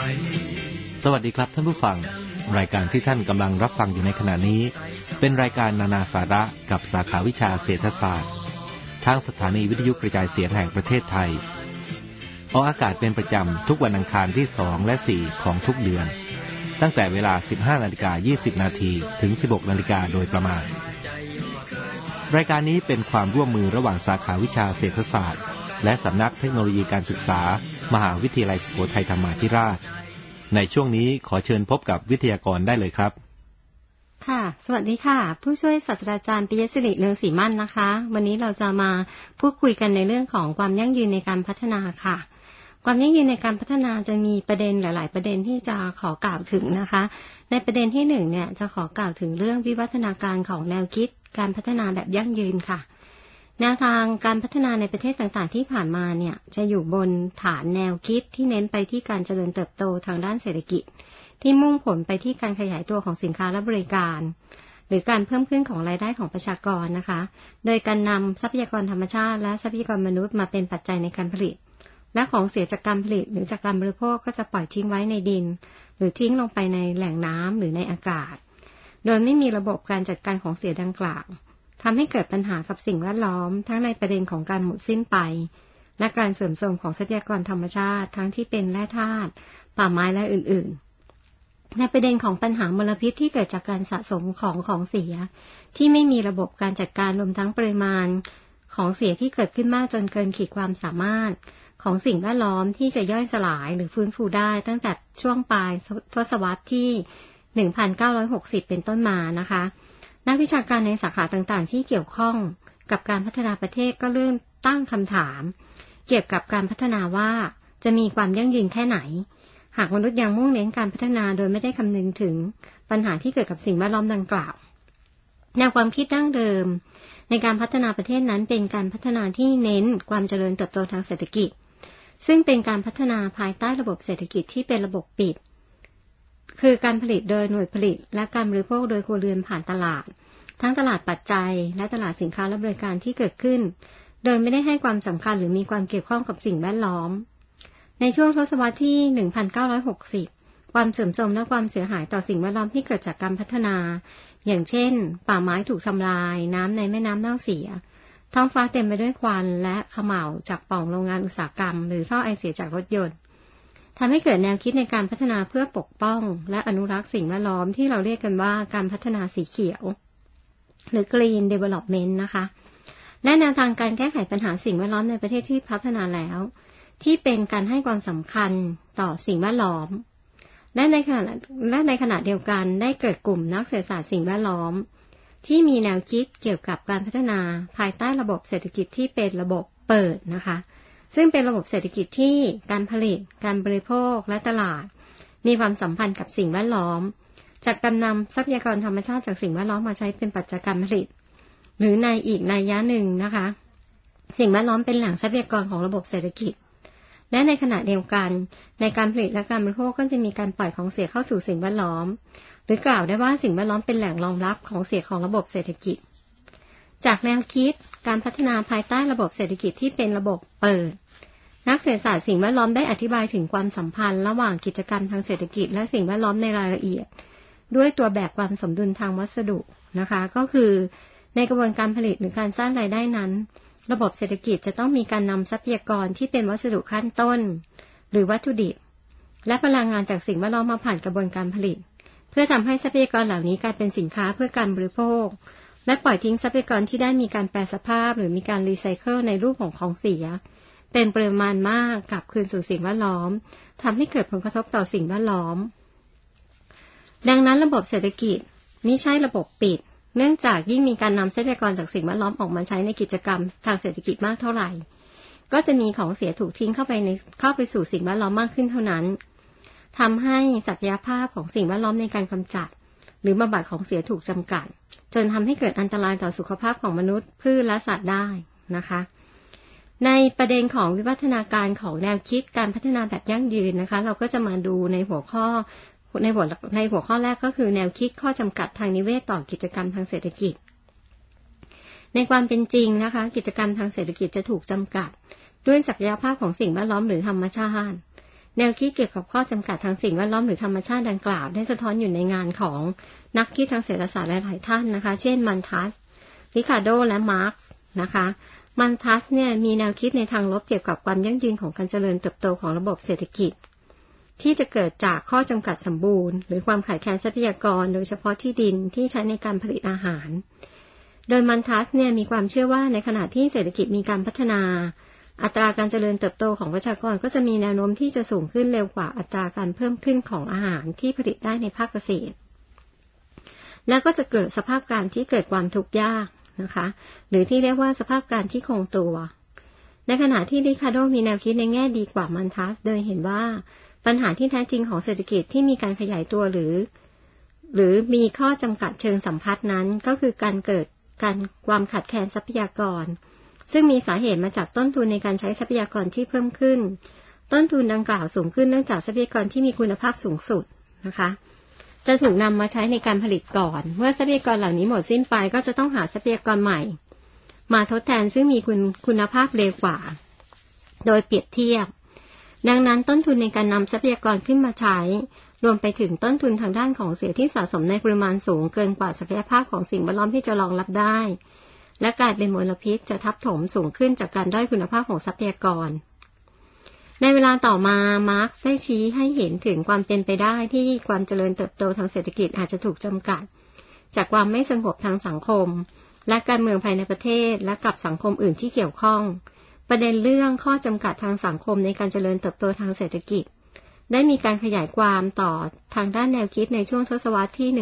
สวัสดีครับท่านผู้ฟังรายการที่ท่านกำลังรับฟังอยู่ในขณะนี้เป็นรายการนานาสาระกับสาขาวิชาเศรษฐศาสตร์ทางสถานีวิทยุกระจายเสียงแห่งประเทศไทยออกอากาศเป็นประจำทุกวันอังคารที่2และ4ของทุกเดือนตั้งแต่เวลา 15:20 น.ถึง 16:00 น.โดยประมาณรายการนี้เป็นความร่วมมือระหว่างสาขาวิชาเศรษฐศาสตร์และสำนักเทคโนโลยีการศึกษามหาวิทยาลัยสุโขทัยธรรมาธิราชในช่วงนี้ขอเชิญพบกับวิทยากรได้เลยครับค่ะสวัสดีค่ะผู้ช่วยศาสตราจารย์ปิยศิริเรืองศรีมั่นนะคะวันนี้เราจะมาพูดคุยกันในเรื่องของความยั่งยืนในการพัฒนาค่ะความยั่งยืนในการพัฒนาจะมีประเด็นหลายๆประเด็นที่จะขอกล่าวถึงนะคะในประเด็นที่1เนี่ยจะขอกล่าวถึงเรื่องวิวัฒนาการของแนวคิดการพัฒนาแบบยั่งยืนค่ะแนวทางการพัฒนาในประเทศต่างๆที่ผ่านมาเนี่ยจะอยู่บนฐานแนวคิดที่เน้นไปที่การเจริญเติบโตทางด้านเศรษฐกิจที่มุ่งผลไปที่การขยายตัวของสินค้าและบริการหรือการเพิ่มขึ้นของรายได้ของประชากรนะคะโดยการนำทรัพยากรธรรมชาติและทรัพยากรมนุษย์มาเป็นปัจจัยในการผลิตและของเสียจากการผลิตหรือจากการบริโภคก็จะปล่อยทิ้งไว้ในดินหรือทิ้งลงไปในแหล่งน้ำหรือในอากาศโดยไม่มีระบบการจัดการของเสียดังกล่าวทำให้เกิดปัญหากับสิ่งแวดล้อมทั้งในประเด็นของการหมดสิ้นไปและการเสื่อมโทรมของทรัพยากรธรรมชาติทั้งที่เป็นแร่ธาตุป่าไม้และอื่นๆในประเด็นของปัญหามลพิษที่เกิดจากการสะสมของเสียที่ไม่มีระบบการจัดการรวมทั้งปริมาณของเสียที่เกิดขึ้นมากจนเกินขีดความสามารถของสิ่งแวดล้อมที่จะย่อยสลายหรือฟื้นฟูได้ตั้งแต่ช่วงปลายทศวรรษที่ 1960 เป็นต้นมานะคะนักวิชาการในสาขาต่างๆที่เกี่ยวข้องกับการพัฒนาประเทศก็เริ่มตั้งคำถามเกี่ยวกับการพัฒนาว่าจะมีความยั่งยืนแค่ไหนหากมนุษย์ยังมุ่งเน้นการพัฒนาโดยไม่ได้คำนึงถึงปัญหาที่เกิดกับสิ่งแวดล้อมดังกล่าวแนวความคิดดั้งเดิมในการพัฒนาประเทศนั้นเป็นการพัฒนาที่เน้นความเจริญเติบโตทางเศรษฐกิจซึ่งเป็นการพัฒนาภายใต้ระบบเศรษฐกิจที่เป็นระบบปิดคือการผลิตโดยหน่วยผลิตและการบริโภคโดยครัวเรือนผ่านตลาดทั้งตลาดปัจจัยและตลาดสินค้าและบริการที่เกิดขึ้นโดยไม่ได้ให้ความสำคัญหรือมีความเกี่ยวข้องกับสิ่งแวดล้อมในช่วงทศวรรษที่ 1960 ความเสื่อมโทรมและความเสียหายต่อสิ่งแวดล้อมที่เกิดจากการพัฒนาอย่างเช่นป่าไม้ถูกทำลายน้ำในแม่น้ำเน่าเสียท้องฟ้าเต็มไปด้วยควันและเขม่าจากปล่องโรงงานอุตสาหกรรมหรือท่อไอเสียจากรถยนต์ทำให้เกิดแนวคิดในการพัฒนาเพื่อปกป้องและอนุรักษ์สิ่งแวดล้อมที่เราเรียกกันว่าการพัฒนาสีเขียวหรือ Green Development นะคะและแนวทางการแก้ไขปัญหาสิ่งแวดล้อมในประเทศที่พัฒนาแล้วที่เป็นการให้ความสำคัญต่อสิ่งแวดล้อมและในขณะเดียวกันได้เกิดกลุ่มนักเศรษฐศาสตร์สิ่งแวดล้อมที่มีแนวคิดเกี่ยวกับการพัฒนาภายใต้ระบบเศรษฐกิจที่เป็นระบบเปิดนะคะซึ่งเป็นระบบเศรษฐกิจที่การผลิตการบริโภคและตลาดมีความสัมพันธ์กับสิ่งแวดล้อมจากการนำทรัพยากรธรรมชาติจากสิ่งแวดล้อมมาใช้เป็นปัจจัยการผลิตหรือในอีกนัยยะหนึ่งนะคะสิ่งแวดล้อมเป็นแหล่งทรัพยากรของระบบเศรษฐกิจและในขณะเดียวกันในการผลิตและการบริโภคก็จะมีการปล่อยของเสียเข้าสู่สิ่งแวดล้อมหรือกล่าวได้ว่าสิ่งแวดล้อมเป็นแหล่งรองรับของเสียของระบบเศรษฐกิจจากแนวคิดการพัฒนาภายใต้ระบบเศรษฐกิจที่เป็นระบบเปิดนักเศรษฐศาสตร์สิ่งแวดล้อมได้อธิบายถึงความสัมพันธ์ระหว่างกิจกรรมทางเศรษฐกิจและสิ่งแวดล้อมในรายละเอียดด้วยตัวแบบความสมดุลทางวัสดุนะคะก็คือในกระบวนการผลิตหรือการสร้างรายได้นั้นระบบเศรษฐกิจจะต้องมีการนำทรัพยากรที่เป็นวัสดุขั้นต้นหรือวัตถุดิบและพลังงานจากสิ่งแวดล้อมมาผ่านกระบวนการผลิตเพื่อทำให้ทรัพยากรเหล่านี้กลายเป็นสินค้าเพื่อการบริโภคและปล่อยทิ้งทรัพยากรที่ได้มีการแปรสภาพหรือมีการรีไซเคิลในรูปของเสียเป็นปริมาณมากกลับคืนสู่สิ่งแวดล้อมทำให้เกิดผลกระทบต่อสิ่งแวดล้อมดังนั้นระบบเศรษฐกิจมิใช่ระบบปิดเนื่องจากยิ่งมีการนำทรัพยากรจากสิ่งแวดล้อมออกมาใช้ในกิจกรรมทางเศรษฐกิจมากเท่าไหร่ก็จะมีของเสียถูกทิ้งเข้าไปสู่สิ่งแวดล้อมมากขึ้นเท่านั้นทำให้ศักยภาพของสิ่งแวดล้อมในการกำจัดหรือบำบัดของเสียถูกจำกัดจนทำให้เกิดอันตรายต่อสุขภาพของมนุษย์พืชและสัตว์ได้นะคะในประเด็นของวิวัฒนาการของแนวคิดการพัฒนาแบบยั่งยืนนะคะเราก็จะมาดูในหัวข้อแรกก็คือแนวคิดข้อจำกัดทางนิเวศต่อกิจกรรมทางเศรษฐกิจในความเป็นจริงนะคะกิจกรรมทางเศรษฐกิจจะถูกจำกัดด้วยศักยภาพของสิ่งแวดล้อมหรือธรรมชาติแนวคิดเกี่ยวกับข้อจำกัดทางสิ่งแวดล้อมหรือธรรมชาติดังกล่าวได้สะท้อนอยู่ในงานของนักคิดทางเศรษฐศาสตร์หลายๆท่านนะคะเช่นมันทัส ริคาร์โดและมาร์กซ์นะคะมันทัสเนี่ยมีแนวคิดในทางลบเกี่ยวกับความยั่งยืนของการเจริญเติบโตของระบบเศรษฐกิจที่จะเกิดจากข้อจำกัดสมบูรณ์หรือความขาดแคลนทรัพยากรโดยเฉพาะที่ดินที่ใช้ในการผลิตอาหารโดยมันทัสเนี่ยมีความเชื่อว่าในขณะที่เศรษฐกิจมีการพัฒนาอัตราการเจริญเติบโตของประชากรก็จะมีแนวโน้มที่จะสูงขึ้นเร็วกว่าอัตราการเพิ่มขึ้นของอาหารที่ผลิตได้ในภาคเกษตรและก็จะเกิดสภาพการที่เกิดความทุกข์ยากนะคะหรือที่เรียกว่าสภาพการที่คงตัวในขณะที่ริคาร์โดมีแนวคิดในแง่ดีกว่ามันทัสโดยเห็นว่าปัญหาที่แท้จริงของเศรษฐกิจที่มีการขยายตัวหรือมีข้อจำกัดเชิงสัมพัทธ์นั้นก็คือการเกิดความขาดแคลนทรัพยากรซึ่งมีสาเหตุมาจากต้นทุนในการใช้ทรัพยากรที่เพิ่มขึ้นต้นทุนดังกล่าวสูงขึ้นเนื่องจากทรัพยากรที่มีคุณภาพสูงสุดนะคะจะถูกนำมาใช้ในการผลิตก่อนเมื่อทรัพยากรเหล่านี้หมดสิ้นไปก็จะต้องหาทรัพยากรใหม่มาทดแทนซึ่งมีคุณภาพเลวกว่าโดยเปรียบเทียบดังนั้นต้นทุนในการนำทรัพยากรขึ้นมาใช้รวมไปถึงต้นทุนทางด้านของเสียที่สะสมในปริมาณสูงเกินกว่าศักยภาพของสิ่งแวดล้อมที่จะรองรับได้และกลายเป็นมลพิษจะทับถมสูงขึ้นจากการด้อยคุณภาพของทรัพยากรในเวลาต่อมามาร์กซ์ได้ชี้ให้เห็นถึงความเป็นไปได้ที่ความเจริญเติบโตทางเศรษฐกิจอาจจะถูกจำกัดจากความไม่สงบทางสังคมและการเมืองภายในประเทศและกับสังคมอื่นที่เกี่ยวข้องประเด็นเรื่องข้อจำกัดทางสังคมในการเจริญเติบโตทางเศรษฐกิจได้มีการขยายความต่อทางด้านแนวคิดในช่วงทศวรรษที่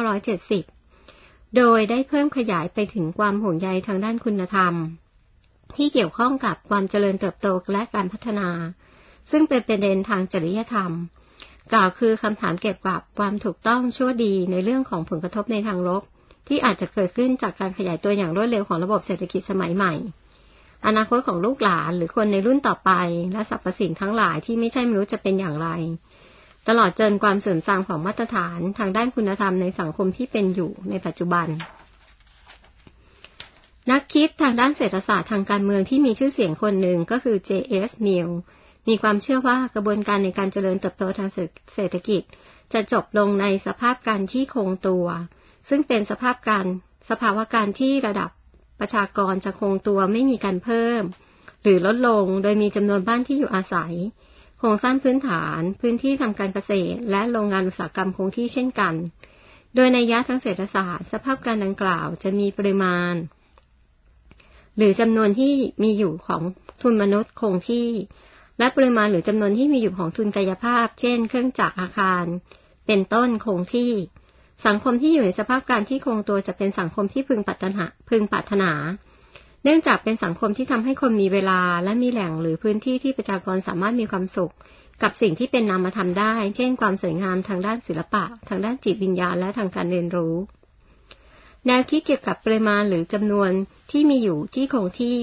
1970 โดยได้เพิ่มขยายไปถึงความห่วงใยทางด้านคุณธรรมที่เกี่ยวข้องกับความเจริญเติบโตและการพัฒนาซึ่งเป็นประเด็นทางจริยธรรมกล่าวคือคำถามเกี่ยวกับความถูกต้องชั่วดีในเรื่องของผลกระทบในทางลบที่อาจจะเกิดขึ้นจากการขยายตัวอย่างรวดเร็วของระบบเศรษฐกิจสมัยใหม่อนาคตของลูกหลานหรือคนในรุ่นต่อไปและสรรพสิ่งทั้งหลายที่ไม่ใช่มนุษย์จะเป็นอย่างไรตลอดจนความเสื่อมทรามของมาตรฐานทางด้านคุณธรรมในสังคมที่เป็นอยู่ในปัจจุบันนักคิดทางด้านเศรษฐศาสตร์ทางการเมืองที่มีชื่อเสียงคนหนึ่งก็คือ J.S. Mill มีความเชื่อว่ากระบวนการในการเจริญเติบโตทางเศรษฐกิจจะจบลงในสภาพการที่คงตัวซึ่งเป็นสภาวะการที่ระดับประชากรจะคงตัวไม่มีการเพิ่มหรือลดลงโดยมีจำนวนบ้านที่อยู่อาศัยโครงสร้างพื้นฐานพื้นที่ทำการเกษตรและโรงงานอุตสาหกรรมคงที่เช่นกันโดยนัยยะทางเศรษฐศาสตร์สภาพการดังกล่าวจะมีปริมาณหรือจำนวนที่มีอยู่ของทุนมนุษย์คงที่และปริมาณหรือจำนวนที่มีอยู่ของทุนกายภาพเช่นเครื่องจักรอาคารเป็นต้นคงที่สังคมที่อยู่ในสภาพการที่คงตัวจะเป็นสังคมที่พึงปรารถนาเนื่องจากเป็นสังคมที่ทำให้คนมีเวลาและมีแหล่งหรือพื้นที่ที่ประชากรสามารถมีความสุขกับสิ่งที่เป็นนามธรรมได้เช่นความสวยงามทางด้านศิลปะทางด้านจิตวิญญาณและทางการเรียนรู้แนวคิดเกี่ยวกับปริมาณหรือจำนวนที่มีอยู่ที่คงที่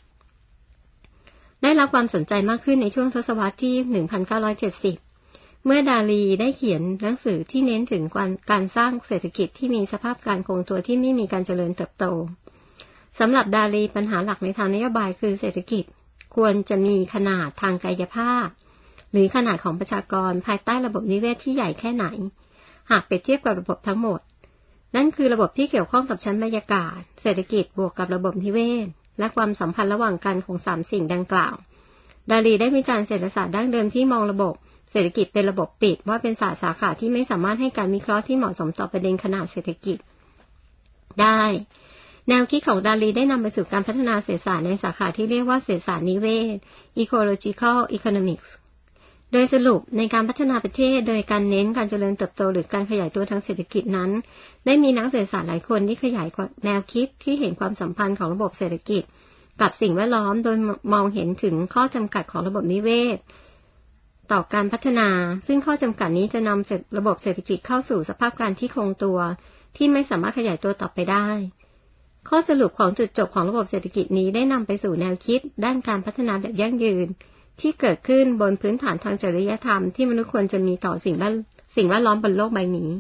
ได้รับความสนใจมากขึ้นในช่วงทศวรรษที่ 1970 เมื่อดาลีได้เขียนหนังสือที่เน้นถึงการสร้างเศรษฐกิจที่มีสภาพการคงตัวที่ไม่มีการเจริญเติบโตสำหรับดาลีปัญหาหลักในทางนโยบายคือเศรษฐกิจควรจะมีขนาดทางกายภาพหรือขนาดของประชากรภายใต้ระบบนิเวศที่ใหญ่แค่ไหนหากเปรียบเทียบกับระบบทั้งหมดนั่นคือระบบที่เกี่ยวข้องกับชั้นบรรยากาศเศรษฐกิจบวกกับระบบนิเวศและความสัมพันธ์ระหว่างกันของ3สิ่งดังกล่าวดาลีได้วิจารณ์เศรษฐศาสตร์ดั้งเดิมที่มองระบบเศรษฐกิจเป็นระบบปิดว่าเป็นศาสตร์สาขาที่ไม่สามารถให้การวิเคราะห์ที่เหมาะสมต่อประเด็นขนาดเศรษฐกิจได้แนวคิดของดาลีได้นำไปสู่การพัฒนาเศรษฐศาสตร์ในสาขาที่เรียกว่าเศรษฐศาสตร์นิเวศ Ecological Economics โดยสรุปในการพัฒนาประเทศโดยการเน้นการเจริญเติบโตหรือการขยายตัวทางเศรษฐกิจนั้นได้มีนักเศรษฐศาสตร์หลายคนที่ขยายแนวคิดที่เห็นความสัมพันธ์ของระบบเศรษฐกิจกับสิ่งแวดล้อมโดยมองเห็นถึงข้อจำกัดของระบบนิเวศต่อการพัฒนาซึ่งข้อจำกัดนี้จะนำระบบเศรษฐกิจเข้าสู่สภาพการที่คงตัวที่ไม่สามารถขยายตัวต่อไปได้ข้อสรุปของจุดจบของระบบเศรษฐกิจนี้ได้นำไปสู่แนวคิดด้านการพัฒนาแบบยั่งยืนที่เกิดขึ้นบนพื้นฐานทางจริยธรรมที่มนุษย์ควรจะมีต่อสิ่งแวดล้อมบนโลกใบนี้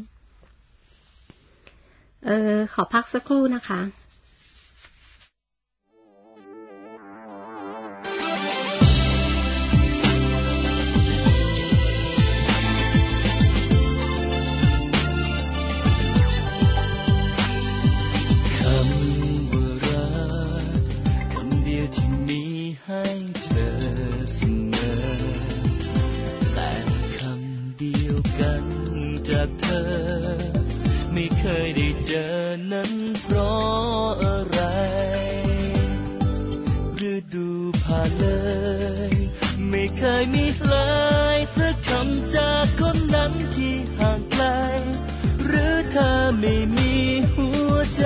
ขอพักสักครู่นะคะจากเธอไม่เคยได้เจอนั้นเพราะอะไรฤดูผ่านเลยไม่เคยมีเลยสักคำจากคนนั้นที่ห่างไกลหรือเธอไม่มีหัวใจ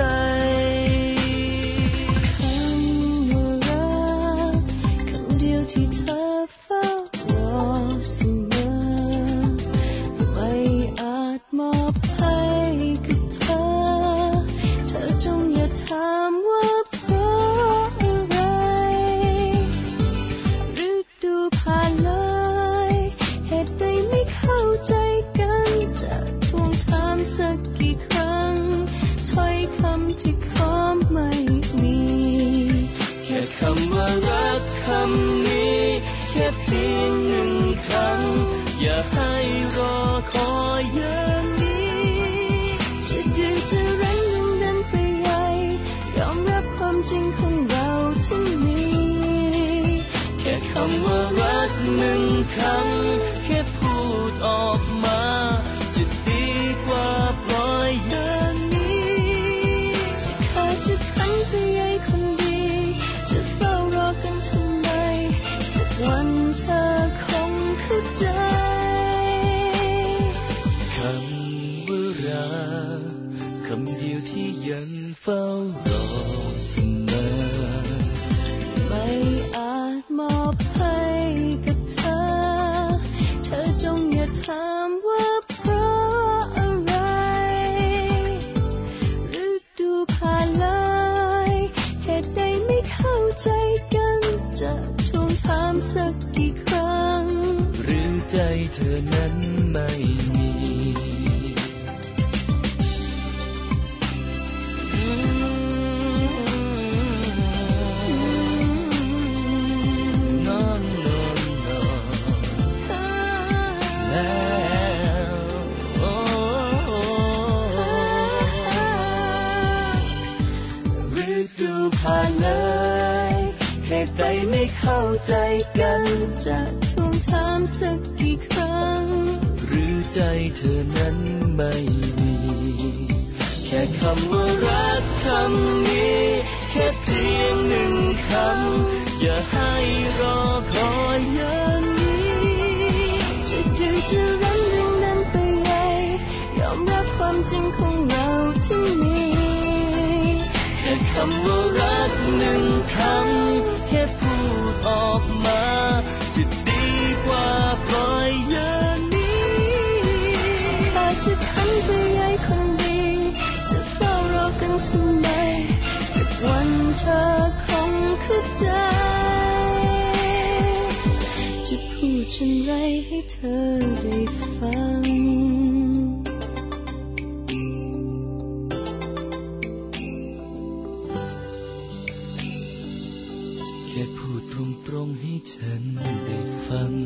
ที่เธอเฝ้ารอเสมอไม่อาจมอบให้กับเธอเธอจงอย่าถามว่าเพราะอะไรฤดูผ่านเลยเหตุใดไม่เข้าใจกันจะทวงถามสักกี่ครั้งถ้อยคำที่ขอไม่มีแค่คำว่ารักคำนี้แค่เพียงหนึ่งคำอย่าให้รอคอยอย่างนี้จะดื้อจะรั้งยังดันไปใหญ่ยอมรับความจริงของเราที่มีแค่คำว่ารักหนึ่งคำแค่พูดออกมาจะดีกว่าปล่อยอย่างนี้จะขาดจะขันไปใหญ่คนดีจะเฝ้ารอกันทำไมสักวันเธอคงเข้าใจคำว่ารักคำเดียวที่ยังเฝ้ารอเสมอไม่อาจมอบให้กับเธอเธอจงอย่าถามว่าเพราะอะไรฤดูผ่านเลยเหตุใดไม่เข้าใจกันจะทวงถามสักกี่ครั้งหรือใจเธอนั้นไม่มีผ่านเลยเหตุใดไม่เข้าใจกันจะทวงถามสักกี่ครั้งหรือใจเธอนั้นไม่มีแค่คำว่ารักคำนี้แค่เพียงหนึ่งคำอย่าให้รอคอยอย่างนี้จะดื้อจะรั้งยังดันไปใหญ่ยอมรับความจริงของเราที่มีแค่คำว่ารักหนึ่งคำแค่พูดออกมาจะดีกว่าปล่อยอย่างนี้จะขาดจะขันไปใหญ่คนดีจะเฝ้ารอกันทำไมสักวันเธอคงเข้าใจจะพูดเช่นไรให้เธอได้ฟังแค่พูดตรงๆให้ฉันได้ฟัง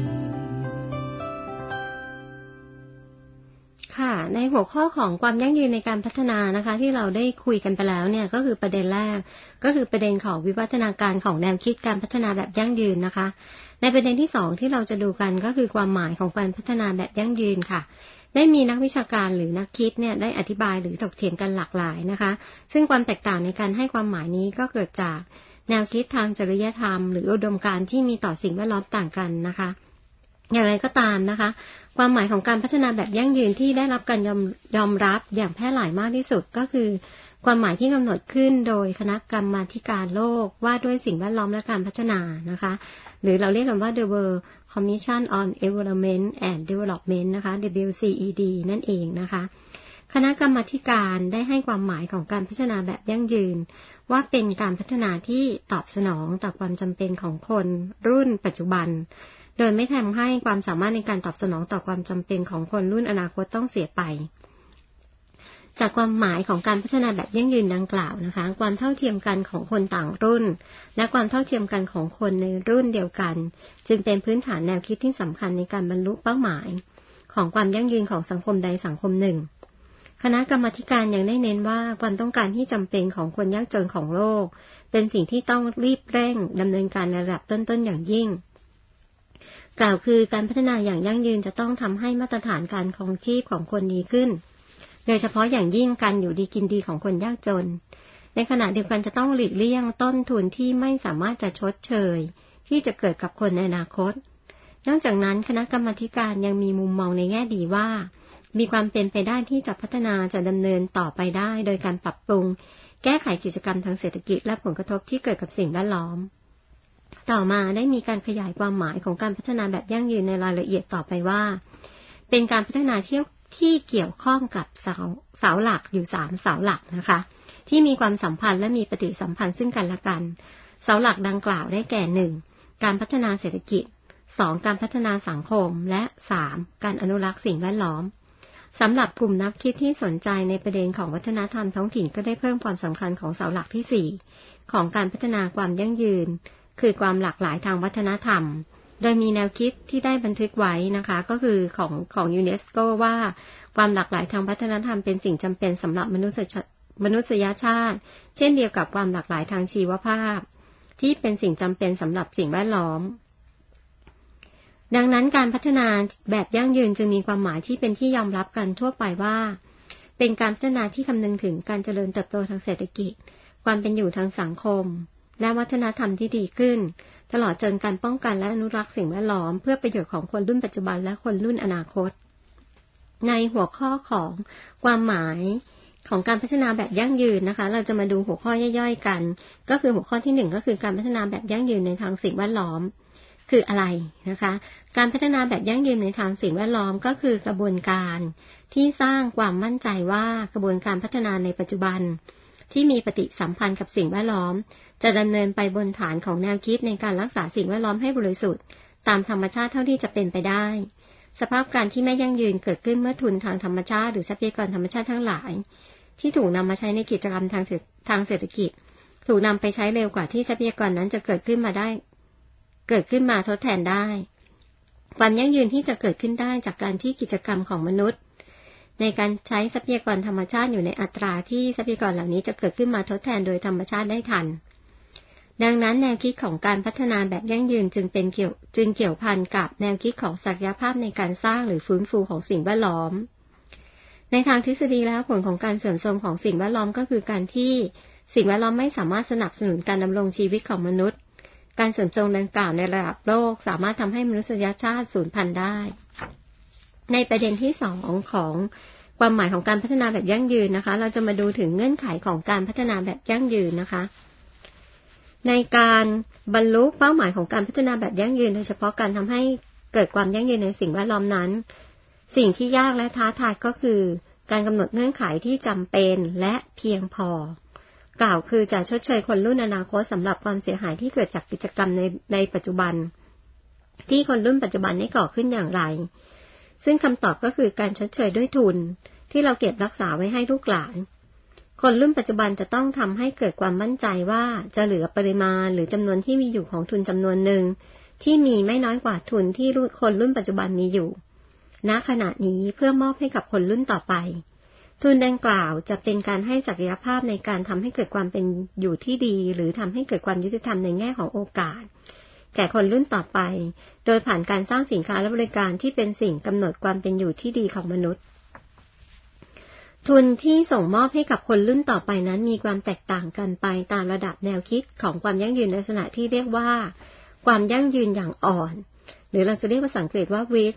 ค่ะในหัวข้อของความยั่งยืนในการพัฒนานะคะที่เราได้คุยกันไปแล้วเนี่ยก็คือประเด็นแรกก็คือประเด็นของวิวัฒนาการของแนวคิดการพัฒนาแบบยั่งยืนนะคะในประเด็นที่2ที่เราจะดูกันก็คือความหมายของการพัฒนาแบบยั่งยืนค่ะได้มีนักวิชาการหรือนักคิดเนี่ยได้อธิบายหรือถกเถียงกันหลากหลายนะคะซึ่งความแตกต่างในการให้ความหมายนี้ก็เกิดจากแนวคิดทางจริยธรรมหรืออุดมการณ์ที่มีต่อสิ่งแวดล้อมต่างกันนะคะอย่างไรก็ตามนะคะความหมายของการพัฒนาแบบยั่งยืนที่ได้รับการยอมรับอย่างแพร่หลายมากที่สุดก็คือความหมายที่กำหนดขึ้นโดยคณะกรรมาธิการโลกว่าด้วยสิ่งแวดล้อมและการพัฒนานะคะหรือเราเรียกกันว่า The World Commission on Environment and Development นะคะ WCED นั่นเองนะคะคณะกรรมาธิการได้ให้ความหมายของการพัฒนาแบบยั่งยืนว่าเป็นการพัฒนาที่ตอบสนองต่อความจำเป็นของคนรุ่นปัจจุบันโดยไม่ทำให้ความสามารถในการตอบสนองต่อความจำเป็นของคนรุ่นอนาคตต้องเสียไปจากความหมายของการพัฒนาแบบยั่งยืนดังกล่าวนะคะความเท่าเทียมกันของคนต่างรุ่นและความเท่าเทียมกันของคนในรุ่นเดียวกันจึงเป็นพื้นฐานแนวคิดที่สำคัญในการบรรลุเป้าหมายของความยั่งยืนของสังคมใดสังคมหนึ่งคณะกรรมาการยังได้เน้นว่าความต้องการที่จำเป็นของคนยากจนของโลกเป็นสิ่งที่ต้องรีบเร่งดำเนินการในระดับต้นๆอย่างยิ่งกล่าวคือการพัฒนาอย่างยั่งยืนจะต้องทำให้มาตรฐานการครองชีพของคนดีขึ้นโดยเฉพาะอย่างยิ่งการอยู่ดีกินดีของคนยากจนในขณะเดียวกันจะต้องหลีกเลี่ยงต้นทุนที่ไม่สามารถจะชดเชยที่จะเกิดกับคนในอนาคตนอกจากนั้นคณะกรรมาธิการยังมีมุมมองในแง่ดีว่ามีความเป็นไปได้ที่จะพัฒนาจะดำเนินต่อไปได้โดยการปรับปรุงแก้ไขกิจกรรมทางเศรษฐกิจและผลกระทบที่เกิดกับสิ่งแวดล้อมต่อมาได้มีการขยายความหมายของการพัฒนาแบบยั่งยืนในรายละเอียดต่อไปว่าเป็นการพัฒนาที่เกี่ยวข้องกับเสาหลักอยู่3เสาหลักนะคะที่มีความสัมพันธ์และมีปฏิสัมพันธ์ซึ่งกันและกันเสาหลักดังกล่าวได้แก่1การพัฒนาเศรษฐกิจ2การพัฒนาสังคมและ3การอนุรักษ์สิ่งแวดล้อมสำหรับกลุ่มนักคิดที่สนใจในประเด็นของวัฒนธรรมท้องถิ่นก็ได้เพิ่มความสำคัญของเสาหลักที่4ของการพัฒนาความยั่งยืนคือความหลากหลายทางวัฒนธรรมโดยมีแนวคิดที่ได้บันทึกไว้นะคะก็คือของยูเนสโกว่าความหลากหลายทางวัฒนธรรมเป็นสิ่งจำเป็นสำหรับมนุษยชาติเช่นเดียวกับความหลากหลายทางชีวภาพที่เป็นสิ่งจำเป็นสำหรับสิ่งแวดล้อมดังนั้นการพัฒนาแบบยั่งยืนจึงมีความหมายที่เป็นที่ยอมรับกันทั่วไปว่าเป็นการพัฒนาที่คำนึงถึงการเจริญเติบโตทางเศรษฐกิจความเป็นอยู่ทางสังคมและวัฒนธรรมที่ดีขึ้นตลอดจนการป้องกันและอนุรักษ์สิ่งแวดล้อมเพื่อประโยชน์ของคนรุ่นปัจจุบันและคนรุ่นอนาคตในหัวข้อของความหมายของการพัฒนาแบบยั่งยืนนะคะเราจะมาดูหัวข้อย่อยๆกันก็คือหัวข้อที่1ก็คือการพัฒนาแบบยั่งยืนในทางสิ่งแวดล้อมคืออะไรนะคะการพัฒนาแบบยั่งยืนในทางสิ่งแวดล้อมก็คือกระบวนการที่สร้างความมั่นใจว่ากระบวนการพัฒนาในปัจจุบันที่มีปฏิสัมพันธ์กับสิ่งแวดล้อมจะดำเนินไปบนฐานของแนวคิดในการรักษาสิ่งแวดล้อมให้บริสุทธิ์ตามธรรมชาติเท่าที่จะเป็นไปได้สภาพการที่ไม่ยั่งยืนเกิดขึ้นเมื่อทุนทางธรรมชาติหรือทรัพยากรธรรมชาติทั้งหลายที่ถูกนำมาใช้ในกิจกรรมทางเศรษฐกิจถูกนำไปใช้เร็วกว่าที่ทรัพยากรนั้นจะเกิดขึ้นมาทดแทนได้ความยั่งยืนที่จะเกิดขึ้นได้จากการที่กิจกรรมของมนุษย์ในการใช้ทรัพยากรธรรมชาติอยู่ในอัตราที่ทรัพยากรเหล่านี้จะเกิดขึ้นมาทดแทนโดยธรรมชาติได้ทันดังนั้นแนวคิดของการพัฒนาแบบยั่งยืนจึงเกี่ยวพันกับแนวคิดของศักยภาพในการสร้างหรือฟื้นฟูของสิ่งแวดล้อมในทางทฤษฎีแล้วผลของการเสื่อมโทรมของสิ่งแวดล้อมก็คือการที่สิ่งแวดล้อมไม่สามารถสนับสนุนการดำรงชีวิตของมนุษย์การเสื่อมโทรมดังกล่าวในระดับโลกสามารถทำให้มนุษยชาติสูญพันธุ์ได้ในประเด็นที่2ของความหมายของการพัฒนาแบบยั่งยืนนะคะเราจะมาดูถึงเงื่อนไขของการพัฒนาแบบยั่งยืนนะคะในการบรรลุเป้าหมายของการพัฒนาแบบยั่งยืนโดยเฉพาะการทำให้เกิดความยั่งยืนในสิ่งแวดล้อมนั้นสิ่งที่ยากและท้าทายก็คือการกำหนดเงื่อนไขที่จำเป็นและเพียงพอกล่าวคือจะชดเชยคนรุ่นอนาคตสำหรับความเสียหายที่เกิดจากกิจกรรมในปัจจุบันที่คนรุ่นปัจจุบันได้ก่อขึ้นอย่างไรซึ่งคำตอบก็คือการชดเชยด้วยทุนที่เราเก็บรักษาไว้ให้ลูกหลานคนรุ่นปัจจุบันจะต้องทำให้เกิดความมั่นใจว่าจะเหลือปริมาณหรือจำนวนที่มีอยู่ของทุนจำนวนหนึ่งที่มีไม่น้อยกว่าทุนที่คนรุ่นปัจจุบันมีอยู่ณขณะนี้เพื่อมอบให้กับคนรุ่นต่อไปทุนดังกล่าวจะเป็นการให้ศักยภาพในการทำให้เกิดความเป็นอยู่ที่ดีหรือทำให้เกิดความยุติธรรมในแง่ของโอกาสแก่คนรุ่นต่อไปโดยผ่านการสร้างสินค้าและบริการที่เป็นสิ่งกำหนดความเป็นอยู่ที่ดีของมนุษย์ทุนที่ส่งมอบให้กับคนรุ่นต่อไปนั้นมีความแตกต่างกันไปตามระดับแนวคิดของความยั่งยืนในลักษณะที่เรียกว่าความยั่งยืนอย่างอ่อนหรือเราจะเรียกภาษาอังกฤษว่า weak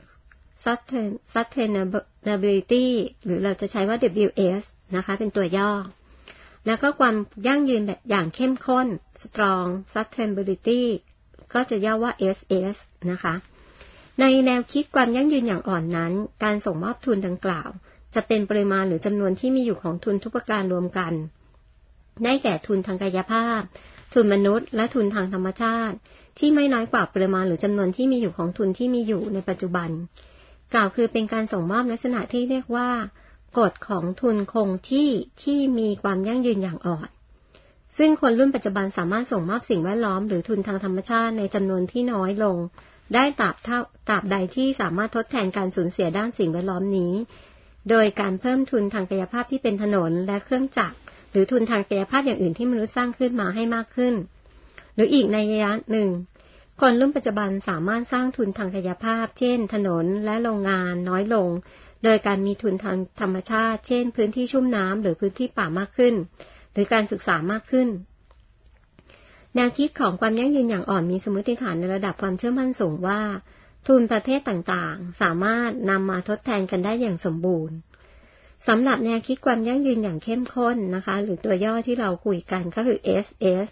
sustainability หรือเราจะใช้ว่า WS นะคะเป็นตัวย่อแล้วก็ความยั่งยืนแบบอย่างเข้มข้น strong sustainability ก็จะย่อว่า SS นะคะในแนวคิดความยั่งยืนอย่างอ่อนนั้นการส่งมอบทุนดังกล่าวจะเป็นปริมาณหรือจำนวนที่มีอยู่ของทุนทุกประการรวมกันได้แก่ทุนทางกายภาพทุนมนุษย์และทุนทางธรรมชาติที่ไม่น้อยกว่าปริมาณหรือจำนวนที่มีอยู่ของทุนที่มีอยู่ในปัจจุบันกล่าวคือเป็นการส่งมอบลักษณะที่เรียกว่ากฎของทุนคงที่มีความยั่งยืนอย่างอ่อนซึ่งคนรุ่นปัจจุบันสามารถส่งมอบสิ่งแวดล้อมหรือทุนทางธรรมชาติในจำนวนที่น้อยลงได้ตราบใดที่สามารถทดแทนการสูญเสียด้านสิ่งแวดล้อมนี้โดยการเพิ่มทุนทางกายภาพที่เป็นถนนและเครื่องจักรหรือทุนทางกายภาพอย่างอื่นที่มนุษย์สร้างขึ้นมาให้มากขึ้นหรืออีกในระยะหนึ่งคนรุ่นปัจจุบันสามารถสร้างทุนทางกายภาพเช่นถนนและโรงงานน้อยลงโดยการมีทุนทางธรรมชาติเช่นพื้นที่ชุ่มน้ำหรือพื้นที่ป่ามากขึ้นหรือการศึกษามากขึ้นแนวคิดของความยั่งยืนอย่างอ่อนมีสมมติฐานในระดับความเชื่อมั่นสูงว่าทุนประเภทต่างๆสามารถนำมาทดแทนกันได้อย่างสมบูรณ์สำหรับแนวคิดความยั่งยืนอย่างเข้มข้นนะคะหรือตัวย่อที่เราคุยกันก็คือ SS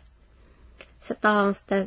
Strong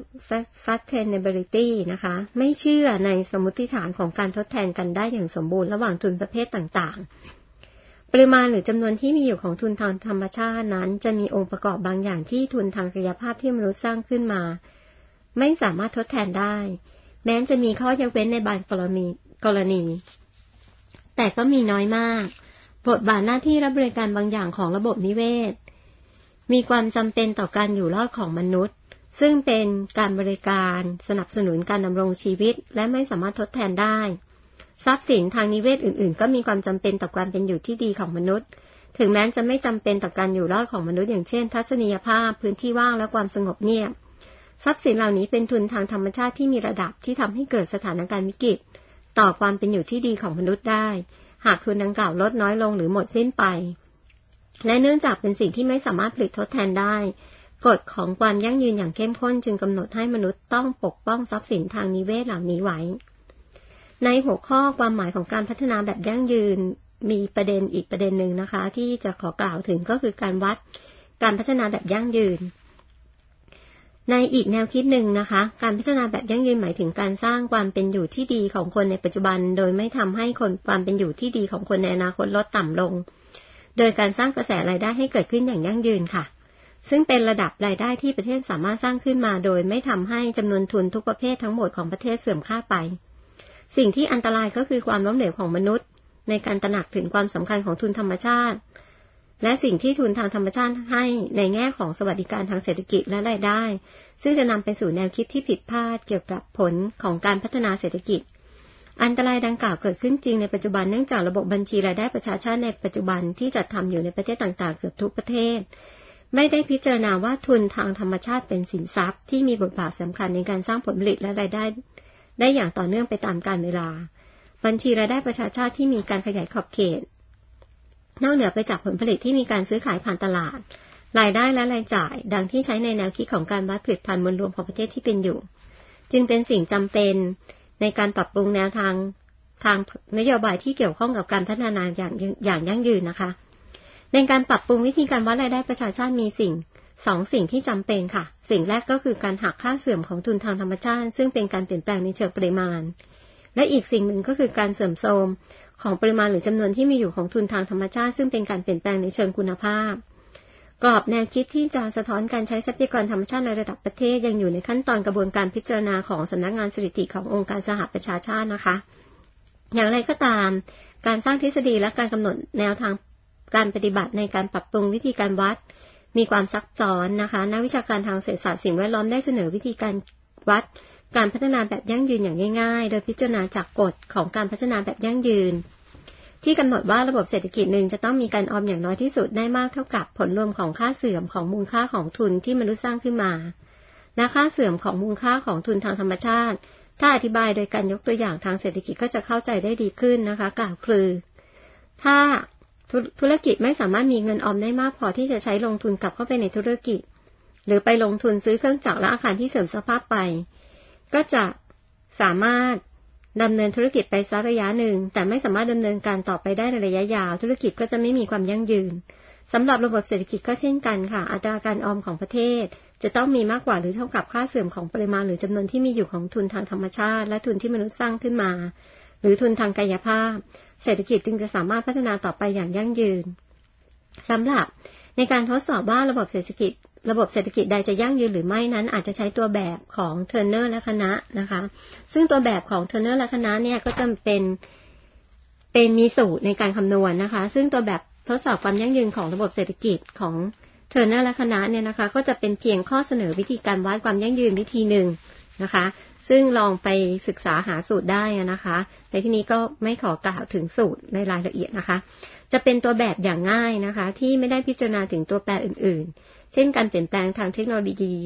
Sustainability นะคะไม่เชื่อในสมมติฐานของการทดแทนกันได้อย่างสมบูรณ์ระหว่างทุนประเภทต่างๆปริมาณหรือจำนวนที่มีอยู่ของทุนทางธรรมชาตินั้นจะมีองค์ประกอบบางอย่างที่ทุนทางกายภาพที่มนุษย์สร้างขึ้นมาไม่สามารถทดแทนได้แม้จะมีข้อยกเว้นในบางกรณีแต่ก็มีน้อยมากบทบาทหน้าที่และบริการบางอย่างของระบบนิเวศมีความจำเป็นต่อการอยู่รอดของมนุษย์ซึ่งเป็นการบริการสนับสนุนการดำรงชีวิตและไม่สามารถทดแทนได้ทรัพย์สินทางนิเวศอื่นๆก็มีความจำเป็นต่อการเป็นอยู่ที่ดีของมนุษย์ถึงแม้จะไม่จำเป็นต่อการอยู่รอดของมนุษย์อย่างเช่นทัศนียภาพพื้นที่ว่างและความสงบเงียบทรัพย์สินเหล่านี้เป็นทุนทางธรรมชาติที่มีระดับที่ทำให้เกิดสถานการณ์วิกฤตต่อความเป็นอยู่ที่ดีของมนุษย์ได้หากทุนดังกล่าวลดน้อยลงหรือหมดสิ้นไปและเนื่องจากเป็นสิ่งที่ไม่สามารถผลิตทดแทนได้กฎของความยั่งยืนอย่างเข้มข้นจึงกำหนดให้มนุษย์ต้องปกป้องทรัพย์สินทางนิเวศเหล่านี้ไว้ในหัวข้อความหมายของการพัฒนาแบบยั่งยืนมีประเด็นอีกประเด็นหนึ่งนะคะที่จะขอกล่าวถึงก็คือการวัดการพัฒนาแบบยั่งยืนในอีกแนวคิดหนึ่งนะคะการพัฒนาแบบยั่งยืนหมายถึงการสร้างความเป็นอยู่ที่ดีของคนในปัจจุบันโดยไม่ทำให้ความเป็นอยู่ที่ดีของคนในอนาคตลดต่ำลงโดยการสร้างกระแสรายได้ให้เกิดขึ้นอย่างยั่งยืนค่ะซึ่งเป็นระดับรายได้ที่ประเทศสามารถสร้างขึ้นมาโดยไม่ทำให้จำนวนทุนทุกประเภททั้งหมดของประเทศเสื่อมค่าไปสิ่งที่อันตรายก็คือความล้มเหลวของมนุษย์ในการตระหนักถึงความสำคัญของทุนธรรมชาติและสิ่งที่ทุนทางธรรมชาติให้ในแง่ของสวัสดิการทางเศรษฐกิจและรายได้ซึ่งจะนำไปสู่แนวคิดที่ผิดพลาดเกี่ยวกับผลของการพัฒนาเศรษฐกิจอันตรายดังกล่าวเกิดขึ้นจริงในปัจจุบันเนื่องจากระบบบัญชีรายได้ประชาชาติในปัจจุบันที่จัดทำอยู่ในประเทศต่างๆเกือบทุกประเทศไม่ได้พิจารณาว่าทุนทางธรรมชาติเป็นสินทรัพย์ที่มีบทบาทสำคัญในการสร้างผลผลิตและรายได้อย่างต่อเนื่องไปตามกาลเวลาบัญชีรายได้ประชาชาติที่มีการขยายขอบเขตนอกเหนือไปจากผลผลิตที่มีการซื้อขายผ่านตลาดรายได้และรายจ่ายดังที่ใช้ในแนวคิดของการวัดผลิตภัณฑ์มวลรวมของประเทศที่เป็นอยู่จึงเป็นสิ่งจำเป็นในการปรับปรุงแนวทางนโยบายที่เกี่ยวข้องกับการพัฒนาอย่างยั่งยืนนะคะในการปรับปรุงวิธีการวัดรายได้ประชาชาติมีสิ่งที่จำเป็นค่ะสิ่งแรกก็คือการหักค่าเสื่อมของทุนทางธรรมชาติซึ่งเป็นการเปลี่ยนแปลงในเชิงปริมาณและอีกสิ่งหนึ่งก็คือการเสื่อมโทรมของปริมาณหรือจำนวนที่มีอยู่ของทุนทางธรรมชาติซึ่งเป็นการเปลี่ยนแปลงในเชิงคุณภาพกรอบแนวคิดที่จะสะท้อนการใช้ทรัพยากรธรรมชาติในระดับประเทศยังอยู่ในขั้นตอนกระบวนการพิจารณาของสำนักงานสถิติขององค์การสหประชาชาตินะคะอย่างไรก็ตามการสร้างทฤษฎีและการกำหนดแนวทางการปฏิบัติในการปรับปรุงวิธีการวัดมีความซับซ้อนนะคะนักวิชาการทางเศรษฐศาสตร์สิ่งแวดล้อมได้เสนอวิธีการวัดการพัฒนาแบบยั่งยืนอย่างง่ายๆโดยพิจารณาจากกฎของการพัฒนาแบบยั่งยืนที่กำหนดว่าระบบเศรษฐกิจหนึ่งจะต้องมีการออมอย่างน้อยที่สุดได้มากเท่ากับผลรวมของค่าเสื่อมของมูลค่าของทุนที่มนุษย์สร้างขึ้นมาและค่าเสื่อมของมูลค่าของทุนทางธรรมชาติถ้าอธิบายโดยการยกตัวอย่างทางเศรษฐกิจก็จะเข้าใจได้ดีขึ้นนะคะกล่าวคือถ้าธุรกิจไม่สามารถมีเงินออมได้มากพอที่จะใช้ลงทุนกลับเข้าไปในธุรกิจหรือไปลงทุนซื้อเครื่องจักรและอาคารที่เสื่อมสภาพไปก็จะสามารถดำเนินธุรกิจไปสักระยะหนึ่งแต่ไม่สามารถดำเนินการต่อไปได้ในระยะยาวธุรกิจก็จะไม่มีความยั่งยืนสำหรับระบบเศรษฐกิจก็เช่นกันค่ะอัตราการออมของประเทศจะต้องมีมากกว่าหรือเท่ากับค่าเสื่อมของปริมาณหรือจำนวนที่มีอยู่ของทุนทางธรรมชาติและทุนที่มนุษย์สร้างขึ้นมาหรือทุนทางกายภาพเศรษฐกิจจึงจะสามารถพัฒนาต่อไปอย่างยั่งยืนสำหรับในการทดสอบว่าระบบเศรษฐกิจใดจะยั่งยืนหรือไม่นั้นอาจจะใช้ตัวแบบของเทอร์เนอร์และคณะนะคะซึ่งตัวแบบของเทอร์เนอร์และคณะเนี่ยก็จะเป็นมีสูตรในการคำนวณนะคะซึ่งตัวแบบทดสอบความยั่งยืนของระบบเศรษฐกิจของเทอร์เนอร์และคณะเนี่ยนะคะก็จะเป็นเพียงข้อเสนอวิธีการวัดความยั่งยืนวิธีหนึ่งนะคะซึ่งลองไปศึกษาหาสูตรได้นะคะในที่นี้ก็ไม่ขอกล่าวถึงสูตรในรายละเอียดนะคะจะเป็นตัวแบบอย่างง่ายนะคะที่ไม่ได้พิจารณาถึงตัวแปรอื่นๆเช่นการเปลี่ยนแปลงทางเทคโนโลยี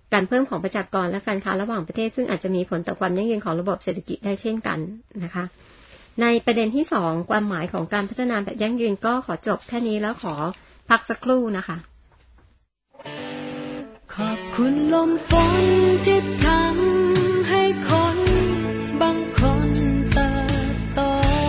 การเพิ่มของประชากรและการค้าระหว่างประเทศซึ่งอาจจะมีผลต่อความยั่งยืนของระบบเศรษฐกิจได้เช่นกันนะคะในประเด็นที่2ความหมายของการพัฒนาแบบยั่งยืนก็ขอจบแค่นี้แล้วขอพักสักครู่นะคะขอบคุณลมฝนที่ทำให้คนบางคนเติบโต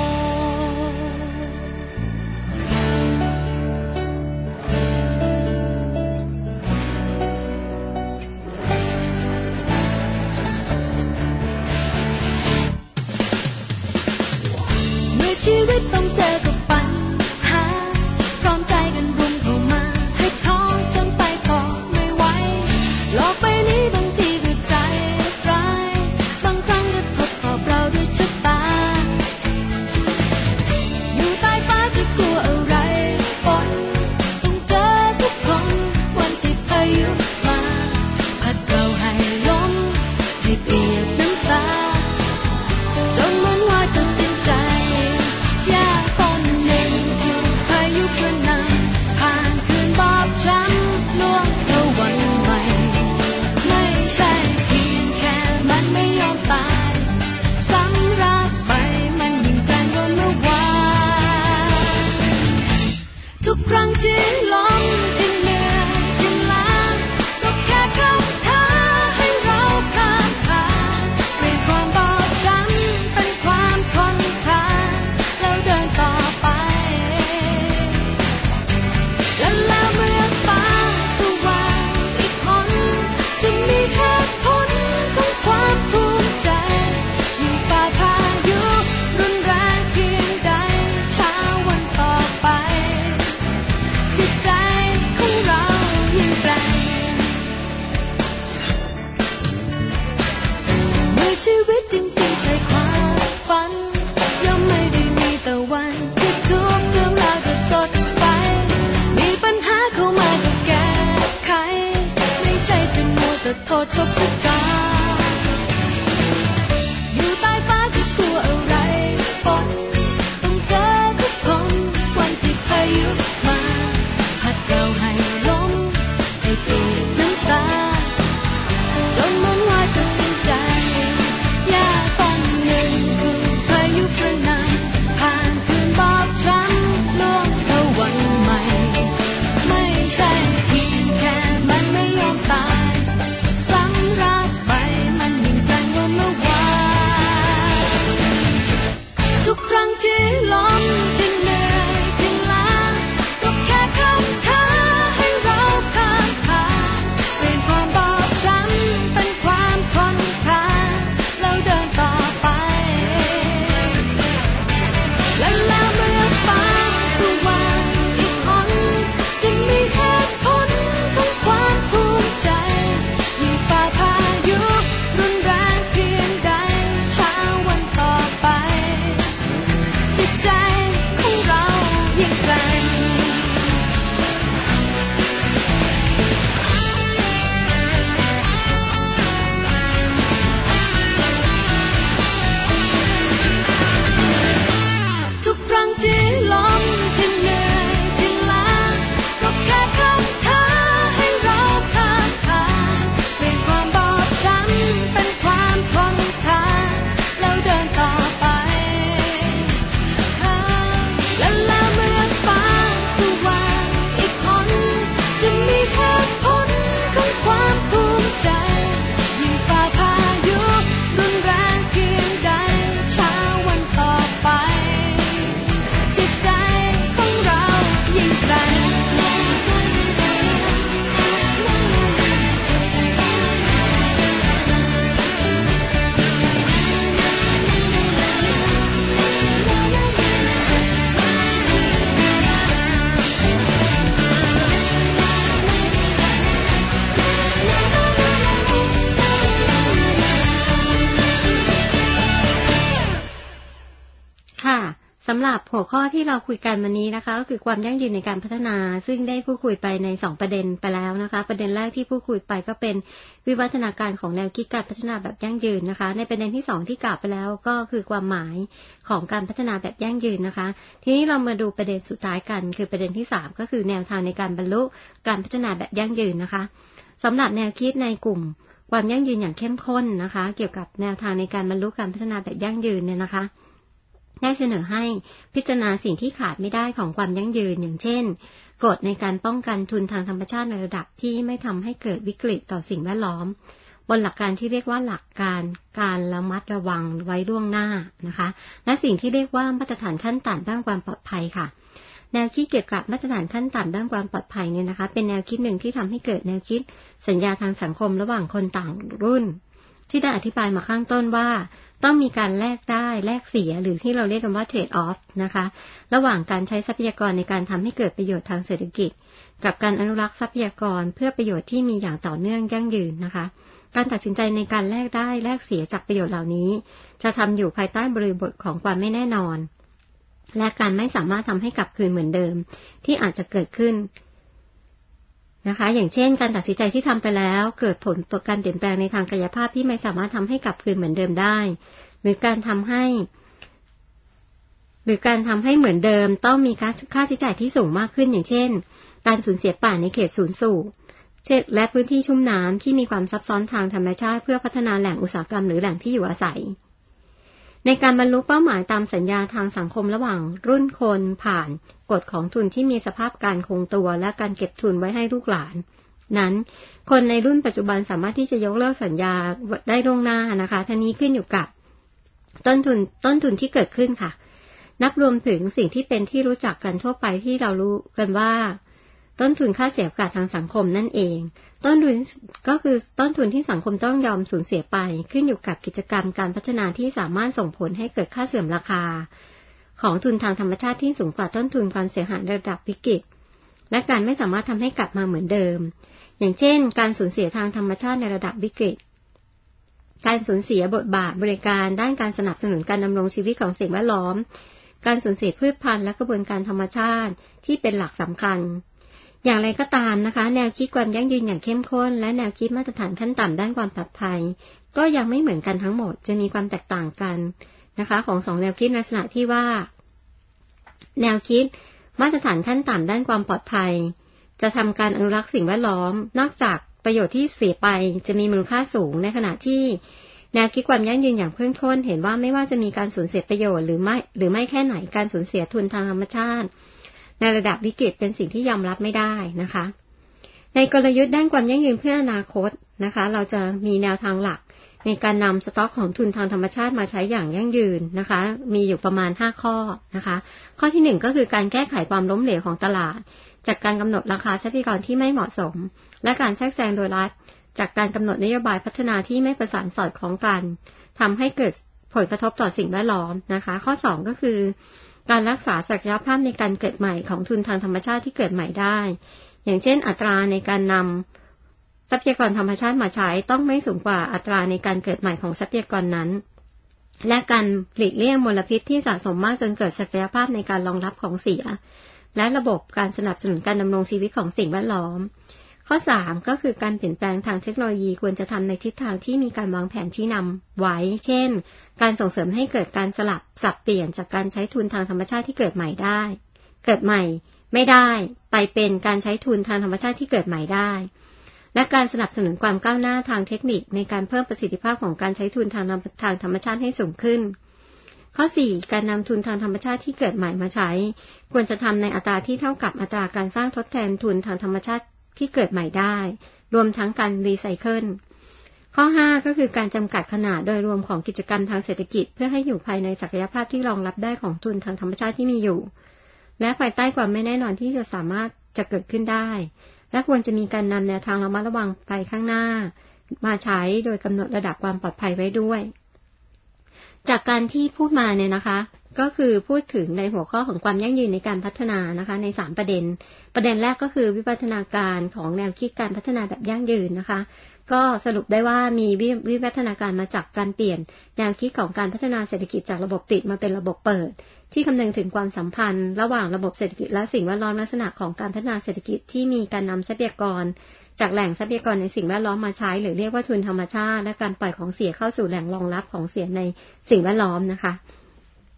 เมื่อชีวิตต้องเจอกับปัญหาพร้อมใจกันรุมเข้ามาให้ท้อจนไปต่อไม่ไหวโลกใบนี้บางทีก็ใจร้ายบางครั้งก็ทดสอบเราด้วยชะตาอยู่ใต้ฟ้าจะกลัวอะไรฝนต้องเจอทุกคนวันที่พายุมาพัดเราให้ล้มให้เปียกน้ำตาจนเหมือนว่าจะสิ้นใจยากตอนหนึ่งถูกพายุกระหน่ำผ่านคืนบอบช้ำล่วงเข้าวันใหม่ไม่ใช่เพียงแค่มันไม่ยอมตายสำราบไปมันยิ่งแรงกว่าเมื่อวานทุกครั้งที่ล้มที่เหนื่อยที่ล้าก็แค่คำท้าให้เราข้ามผ่านเปลี่ยนความบอบช้ำเป็นความทนทานแล้วเดินต่อไปและแล้วเมื่อฟ้าสว่างอีกคนจะมีเหตุผลของความภูมิใจยิ่งฝ่าพายุรุนแรงเพียงใดเช้าวันต่อไปจิตใจของเรายิ่งแกร่งเมื่อชีวิตจริงๆใช่ความฝันย่อมไม่ได้มีแต่วันที่ทุกเรื่องราวจะสดใสมีปัญหาเข้ามาก็แก้ไขไม่ใช่จะมัวแต่โทษโชคชะตาอยู่ใต้ฟ้าจะกลัวอะไรฝนต้องเจอทุกคนวันที่พายุมาพัดเราให้ล้มให้เปียกน้ำตาจนเหมือนว่าจะสิ้นใจยากตอนหนึ่งถูกพายุกระหน่ำผ่านคืนบอบช้ำล่วงเข้าวันใหม่ไม่ใช่เพียงแค่มันไม่ยอมตายสำราบไปมันยิ่งแรงกว่าเมื่อวานทุกครั้งที่ล้มที่เหนื่อยที่ล้าก็แค่คำท้าให้เราข้ามผ่านเปลี่ยนความบอบช้ำเป็นความทนทานแล้วเดินต่อไปและแล้วเมื่อฟ้าสว่างอีกคนจะมีเหตุผลของความภูมิใจยิ่งฝ่าพายุรุนแรงเพียงใดเช้าวันต่อไปจิตใจของเรายิ่งแกร่งทุกครั้งที่ล้มที่เหนื่อยที่ล้าก็แค่คำท้าให้เราข้ามผ่านเปลี่ยนความบอบช้ำเป็นความทนทานแล้วเดินต่อไปและแล้วเมื่อฟ้าสว่างอีกคนจะมีเหตุผลของความภูมิใจยิ่งฝ่าพายุรุนแรงเพียงใดเช้าวันต่อไปจิตใจของเรายิ่งแกร่งค่ะสำหรับหัวข้อที่เราคุยกันวันนี้นะคะก็คือความยั่งยืนในการพัฒนาซึ่งได้พูดคุยไปใน2ประเด็นไปแล้วนะคะประเด็นแรกที่พูดคุยไปก็เป็นวิวัฒนาการของแนวคิดการพัฒนาแบบยั่งยืนนะคะในประเด็นที่2ที่กล่าวไปแล้วก็คือความหมายของการพัฒนาแบบยั่งยืนนะคะทีนี้เรามาดูประเด็นสุดท้ายกันคือประเด็นที่3ก็คือแนวทางในการบรรลุการพัฒนาแบบยั่งยืนนะคะสำหรับแนวคิดในกลุ่มความยั่งยืนอย่างเข้มข้นนะคะเกี่ยวกับแนวทางในการบรรลุการพัฒนาแบบยั่งยืนเนี่ยนะคะได้เสนอให้พิจารณาสิ่งที่ขาดไม่ได้ของความยั่งยืนอย่างเช่นกฎในการป้องกันทุนทางธรรมชาติในระดับที่ไม่ทำให้เกิดวิกฤตต่อสิ่งแวดล้อมบนหลักการที่เรียกว่าหลักการระมัดระวังไว้ล่วงหน้านะคะและสิ่งที่เรียกว่ามาตรฐานขั้นต่ำด้านความปลอดภัยค่ะแนวคิดเกี่ยวกับมาตรฐานขั้นต่ำด้านความปลอดภัยเนี่ยนะคะเป็นแนวคิดหนึ่งที่ทำให้เกิดแนวคิดสัญญาทางสังคมระหว่างคนต่างรุ่นที่ได้อธิบายมาข้างต้นว่าต้องมีการแลกได้แลกเสียหรือที่เราเรียกกันว่า trade off นะคะระหว่างการใช้ทรัพยากรในการทำให้เกิดประโยชน์ทางเศรษฐกิจกับการอนุรักษ์ทรัพยากรเพื่อประโยชน์ที่มีอย่างต่อเนื่องยั่งยืนนะคะการตัดสินใจในการแลกได้แลกเสียจากประโยชน์เหล่านี้จะทำอยู่ภายใต้บริบทของความไม่แน่นอนและการไม่สามารถทำให้กลับคืนเหมือนเดิมที่อาจจะเกิดขึ้นนะคะอย่างเช่นการตัดสินใจที่ทำไปแล้วเกิดผลต่อการเปลี่ยนแปลงในทางกายภาพที่ไม่สามารถทำให้กลับคืนเหมือนเดิมได้หรือการทำให้เหมือนเดิมต้องมีค่าใช้จ่ายที่สูงมากขึ้นอย่างเช่นการสูญเสียป่าในเขตศูนย์สูบและพื้นที่ชุ่มน้ำที่มีความซับซ้อนทางธรรมชาติเพื่อพัฒนาแหล่งอุตสาหกรรมหรือแหล่งที่อยู่อาศัยในการบรรลุเป้าหมายตามสัญญาทางสังคมระหว่างรุ่นคนผ่านกฎของทุนที่มีสภาพการคงตัวและการเก็บทุนไว้ให้ลูกหลานนั้นคนในรุ่นปัจจุบันสามารถที่จะยกเลิกสัญญาได้ล่วงหน้านะคะทั้งนี้ขึ้นอยู่กับต้นทุนที่เกิดขึ้นค่ะนับรวมถึงสิ่งที่เป็นที่รู้จักกันทั่วไปที่เรารู้กันว่าต้นทุนค่าเสียโอกาสทางสังคมนั่นเองต้นทุนก็คือต้นทุนที่สังคมต้องยอมสูญเสียไปขึ้นอยู่กับกิจกรรมการพัฒนาที่สามารถส่งผลให้เกิดค่าเสื่อมราคาของทุนทางธรรมชาติที่สูงกว่าต้นทุนความเสียหายระดับวิกฤตและการไม่สามารถทำให้กลับมาเหมือนเดิมอย่างเช่นการสูญเสียทางธรรมชาติในระดับวิกฤตการสูญเสียบทบาทบริการด้านการสนับสนุนการดำรงชีวิตของสิ่งแวดล้อมการสูญเสียพืชพันธุ์และกระบวนการธรรมชาติที่เป็นหลักสำคัญอย่างไรก็ตามนะคะแนวคิดความยั่งยืนอย่างเข้มข้นและแนวคิดมาตรฐานขั้นต่ำด้านความปลอดภัยก็ยังไม่เหมือนกันทั้งหมดจะมีความแตกต่างกันนะคะของ2แนวคิดในลักษณะที่ว่าแนวคิดมาตรฐานขั้นต่ำด้านความปลอดภัยจะทำการอนุรักษ์สิ่งแวดล้อมนอกจากประโยชน์ที่เสียไปจะมีมูลค่าสูงในขณะที่แนวคิดความยั่งยืนอย่างเข้มข้นเห็นว่าไม่ว่าจะมีการสูญเสียประโยชน์หรือไม่แค่ไหนการสูญเสียทุนทางธรรมชาติในระดับวิกฤตเป็นสิ่งที่ยอมรับไม่ได้นะคะในกลยุทธ์ด้านความยั่งยืนเพื่ออนาคตนะคะเราจะมีแนวทางหลักในการนำสต็อกของทุนทางธรรมชาติมาใช้อย่างยั่งยืนนะคะมีอยู่ประมาณ5ข้อนะคะข้อที่1ก็คือการแก้ไขความล้มเหลวของตลาดจากการกำหนดราคาทรัพยากรที่ไม่เหมาะสมและการแทรกแซงโดยรัฐจากการกำหนดนโยบายพัฒนาที่ไม่ประสานสอดคล้องกันทำให้เกิดผลกระทบต่อสิ่งแวดล้อมนะคะข้อ2ก็คือการรักษาศักยภาพในการเกิดใหม่ของทุนทางธรรมชาติที่เกิดใหม่ได้อย่างเช่นอัตราในการนำทรัพยากรธรรมชาติมาใช้ต้องไม่สูงกว่าอัตราในการเกิดใหม่ของทรัพยากรนั้นและการหลีกเลี่ยงมลพิษที่สะสมมากจนเกิดศักยภาพในการรองรับของเสียและระบบการสนับสนุนการดำรงชีวิตของสิ่งแวดล้อมข้อ3ก็คือการเปลี่ยนแปลงทางเทคโนโลยีควรจะทำในทิศทางที่มีการวางแผนชี้นำไว้เช่นการส่งเสริมให้เกิดการสับเปลี่ยนจากการใช้ทุนทางธรรมชาติที่เกิดใหม่ไม่ได้ไปเป็นการใช้ทุนทางธรรมชาติที่เกิดใหม่ได้และการสนับสนุนความก้าวหน้าทางเทคนิคในการเพิ่มประสิทธิภาพของการใช้ทุนทางธรรมชาติให้สูงขึ้นข้อ4การนำทุนทางธรรมชาติที่เกิดใหม่มาใช้ควรจะทำในอัตราที่เท่ากับอัตราการสร้างทดแทนทุนทางธรรมชาติที่เกิดใหม่ได้รวมทั้งการรีไซเคิลข้อ5ก็คือการจำกัดขนาดโดยรวมของกิจกรรมทางเศรษฐกิจเพื่อให้อยู่ภายในศักยภาพที่รองรับได้ของทุนทางธรรมชาติที่มีอยู่และภายใต้ความไม่แน่นอนที่จะสามารถจะเกิดขึ้นได้และควรจะมีการนำแนวทางระมัดระวังไปข้างหน้ามาใช้โดยกำหนดระดับความปลอดภัยไว้ด้วยจากการที่พูดมาเนี่ยนะคะก็คือพูดถึงในหัวข้อของความยั่งยืนในการพัฒนานะคะใน3ประเด็นแรกก็คือวิวัฒนาการของแนวคิดการพัฒนาแบบยั่งยืนนะคะก็สรุปได้ว่ามีวิวัฒนาการมาจากการเปลี่ยนแนวคิดของการพัฒนาเศรษฐกิจจากระบบปิดมาเป็นระบบเปิดที่คำนึงถึงความสัมพันธ์ระหว่างระบบเศรษฐกิจและสิ่งแวดล้อมลักษณะของการพัฒนาเศรษฐกิจที่มีการนำทรัพยากรจากแหล่งทรัพยากรในสิ่งแวดล้อมมาใช้หรือเรียกว่าทุนธรรมชาติและการปล่อยของเสียเข้าสู่แหล่งรองรับของเสียในสิ่งแวดล้อมนะคะ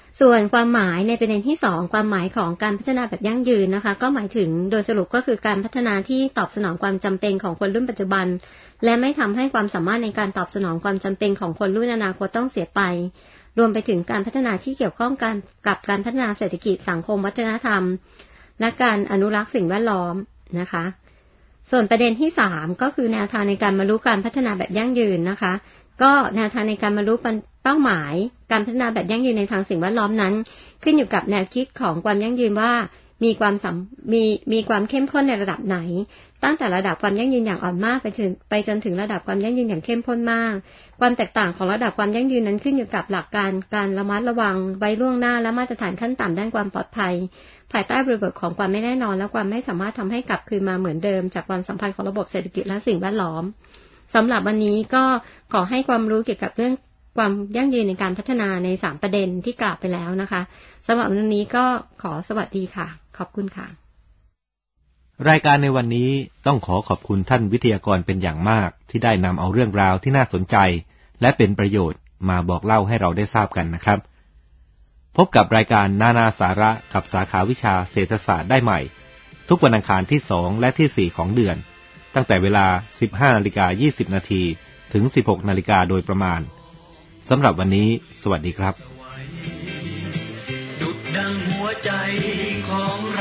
ส่วนความหมายในประเด็นที่2ความหมายของการพัฒนาแบบยั่งยืนนะคะก็หมายถึงโดยสรุปก็คือการพัฒนาที่ตอบสนองความจำเป็นของคนรุ่นปัจจุบันและไม่ทำให้ความสามารถในการตอบสนองความจำเป็นของคนรุ่นอนาคตต้องเสียไปรวมไปถึงการพัฒนาที่เกี่ยวข้องกับการพัฒนาเศรษฐกิจสังคมวัฒนธรรมและการอนุรักษ์สิ่งแวดล้อมนะคะส่วนประเด็นที่3ก็คือแนวทางในการบรรลุการพัฒนาแบบยั่งยืนนะคะก็แนวทางในการบรรลุเป้าหมายการพัฒนาแบบยั่งยืนในทางสิ่งแวดล้อมนั้นขึ้นอยู่กับแนวคิดของความยั่งยืนว่ามีความเข้มข้นในระดับไหนตั้งแต่ระดับความยั่งยืนอย่างอ่อนมากไปจนถึงระดับความยั่งยืนอย่างเข้มข้นมากความแตกต่างของระดับความยั่งยืนนั้นขึ้นอยู่กับหลักการระมัดระวังไว้ล่วงหน้าและมาตรฐานขั้นต่ำด้านความปลอดภัยภายใต้บริบทของความไม่แน่นอนและความไม่สามารถทำให้กลับคืนมาเหมือนเดิมจากความสัมพันธ์ของระบบเศรษฐกิจและสิ่งแวดล้อมสำหรับวันนี้ก็ขอให้ความรู้เกี่ยวกับเรื่องความยั่งยืนในการพัฒนาใน3ประเด็นที่กล่าวไปแล้วนะคะสำหรับวันนี้ก็ขอสวัสดีค่ะขอบคุณค่ะรายการในวันนี้ต้องขอบคุณท่านวิทยากรเป็นอย่างมากที่ได้นำเอาเรื่องราวที่น่าสนใจและเป็นประโยชน์มาบอกเล่าให้เราได้ทราบกันนะครับพบกับรายการนานาสาระกับสาขาวิชาเศรษฐศาสตร์ได้ใหม่ทุกวันอังคารที่2และที่4ของเดือนตั้งแต่เวลา 15:20 น.ถึง 16:00 น.โดยประมาณสำหรับวันนี้สวัสดีครับดุจดังหัวใจของ